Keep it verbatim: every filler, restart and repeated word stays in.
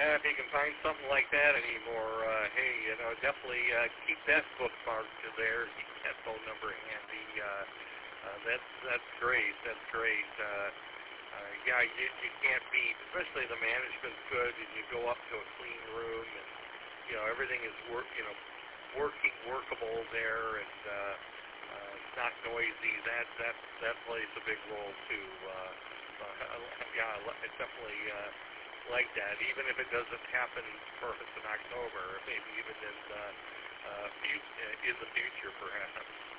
Uh, if you can find something like that anymore, uh, hey, you know, definitely uh, keep that bookmarked there. Keep that phone number handy. Uh, uh, that's that's great. That's great. Uh, uh, yeah, you, you can't beat, especially the management's good, and you go up to a clean room, and you know everything is work, you know, working, workable there, and uh, uh, it's not noisy. That that that plays a big role too. Uh, uh, yeah, it's definitely. Uh, like that, even if it doesn't happen perfect in October, maybe even in uh, uh, fu- in the future, perhaps.